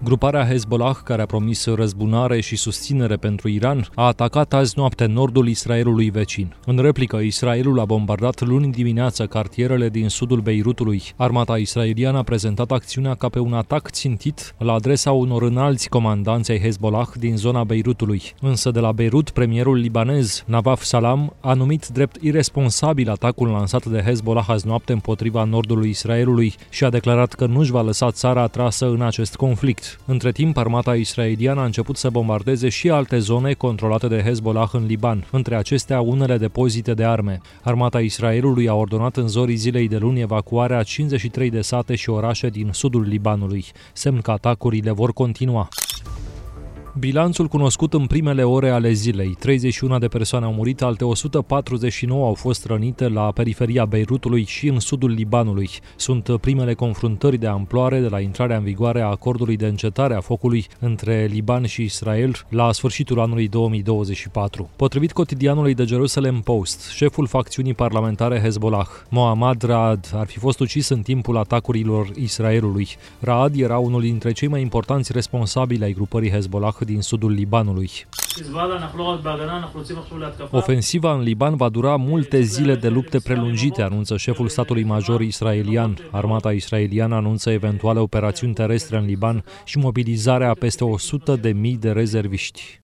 Gruparea Hezbollah, care a promis răzbunare și susținere pentru Iran, a atacat azi noapte nordul Israelului vecin. În replică, Israelul a bombardat luni dimineață cartierele din sudul Beirutului. Armata israeliană a prezentat acțiunea ca pe un atac țintit la adresa unor înalți comandanți ai Hezbollah din zona Beirutului. Însă de la Beirut, premierul libanez Nawaf Salam a numit drept iresponsabil atacul lansat de Hezbollah azi noapte împotriva nordului Israelului și a declarat că nu-și va lăsa țara atrasă în acest conflict. Între timp, armata israeliană a început să bombardeze și alte zone controlate de Hezbollah în Liban, între acestea unele depozite de arme. Armata Israelului a ordonat în zorii zilei de luni evacuarea 53 de sate și orașe din sudul Libanului, semn că atacurile vor continua. Bilanțul cunoscut în primele ore ale zilei: 31 de persoane au murit, alte 149 au fost rănite la periferia Beirutului și în sudul Libanului. Sunt primele confruntări de amploare de la intrarea în vigoare a acordului de încetare a focului între Liban și Israel la sfârșitul anului 2024. Potrivit cotidianului The Jerusalem Post, șeful facțiunii parlamentare Hezbollah, Mohammad Raad, ar fi fost ucis în timpul atacurilor Israelului. Raad era unul dintre cei mai importanți responsabili ai grupării Hezbollah din sudul Libanului. Ofensiva în Liban va dura multe zile de lupte prelungite, anunță șeful statului major israelian. Armata israeliană anunță eventuale operațiuni terestre în Liban și mobilizarea a peste 100.000 de rezerviști.